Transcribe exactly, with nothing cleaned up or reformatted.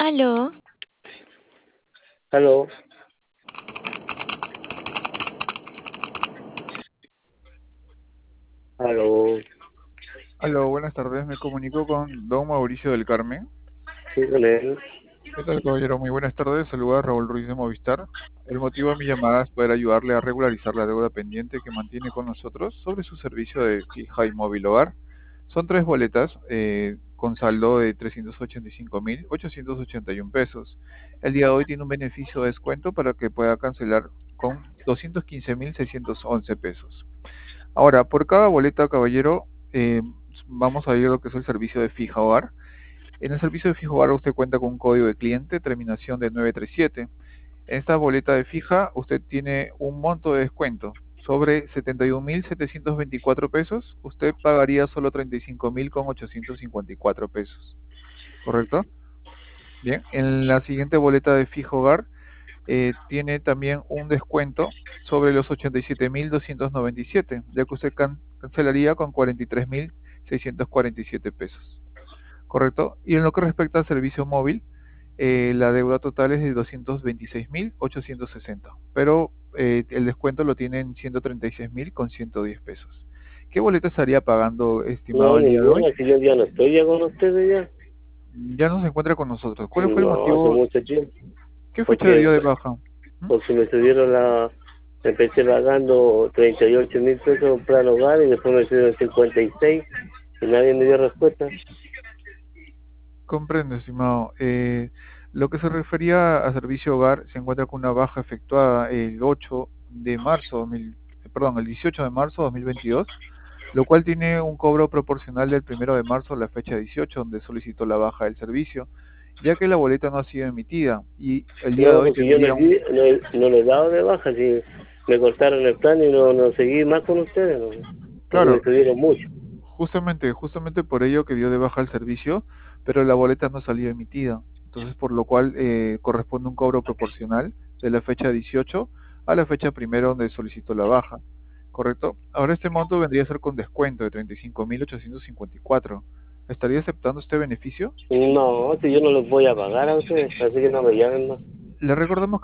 Aló. Aló. Aló. Aló, buenas tardes. Me comunico con don Mauricio del Carmen. Sí, con él. ¿Qué tal, caballero? Muy buenas tardes. Saluda a Raúl Ruiz de Movistar. El motivo de mi llamada es poder ayudarle a regularizar la deuda pendiente que mantiene con nosotros sobre su servicio de fija y móvil hogar. Son tres boletas eh, con saldo de trescientos ochenta y cinco mil ochocientos ochenta y uno pesos. El día de hoy tiene un beneficio de descuento para que pueda cancelar con doscientos quince mil seiscientos once pesos. Ahora, por cada boleta, caballero, eh, vamos a ver lo que es el servicio de fija hogar. En el servicio de fija hogar usted cuenta con un código de cliente, terminación de nueve treinta y siete. En esta boleta de fija usted tiene un monto de descuento. Sobre setenta y un mil setecientos veinticuatro pesos, usted pagaría solo treinta y cinco mil con ochocientos cincuenta y cuatro pesos. ¿Correcto? Bien, en la siguiente boleta de fija hogar eh, tiene también un descuento sobre los ochenta y siete mil doscientos noventa y siete, ya que usted can cancelaría con cuarenta y tres mil seiscientos cuarenta y siete pesos. ¿Correcto? Y en lo que respecta al servicio móvil, eh, la deuda total es de doscientos veintiséis mil ochocientos sesenta, pero eh, el descuento lo tiene en ciento treinta y seis mil con ciento diez pesos. ¿Qué boleta estaría pagando, estimado, No, el día de hoy? ninguna, si yo ya no estoy ya con ustedes ya. Ya no se encuentra con nosotros. ¿Cuál fue el No, hace motivo? mucho tiempo. ¿Qué fecha dio Porque, de baja? ¿Mm? porque me subieron la... Empecé pagando treinta y ocho mil pesos en plan hogar y después me subieron cincuenta y seis y nadie me dio respuesta. Comprendo, estimado. Eh, lo que se refería a servicio hogar se encuentra con una baja efectuada el ocho de marzo, dos mil eh, perdón, el dieciocho de marzo de dos mil veintidós, lo cual tiene un cobro proporcional del primero de marzo a la fecha dieciocho, donde solicitó la baja del servicio, ya que la boleta no ha sido emitida y el día de No, hoy porque yo no, tendría un... di- no, he- no le he dado de baja, si me cortaron el plan y no, no seguí más con ustedes, no, porque me Claro, subieron mucho. justamente, justamente por ello que dio de baja el servicio, pero la boleta no salió emitida. Entonces, por lo cual eh, corresponde un cobro proporcional de la fecha dieciocho a la fecha primero donde solicitó la baja. ¿Correcto? Ahora este monto vendría a ser con descuento de treinta y cinco mil ochocientos cincuenta y cuatro. ¿Estaría aceptando este beneficio? No, si yo no los voy a pagar a ustedes, así que no me llamen más. Le recordamos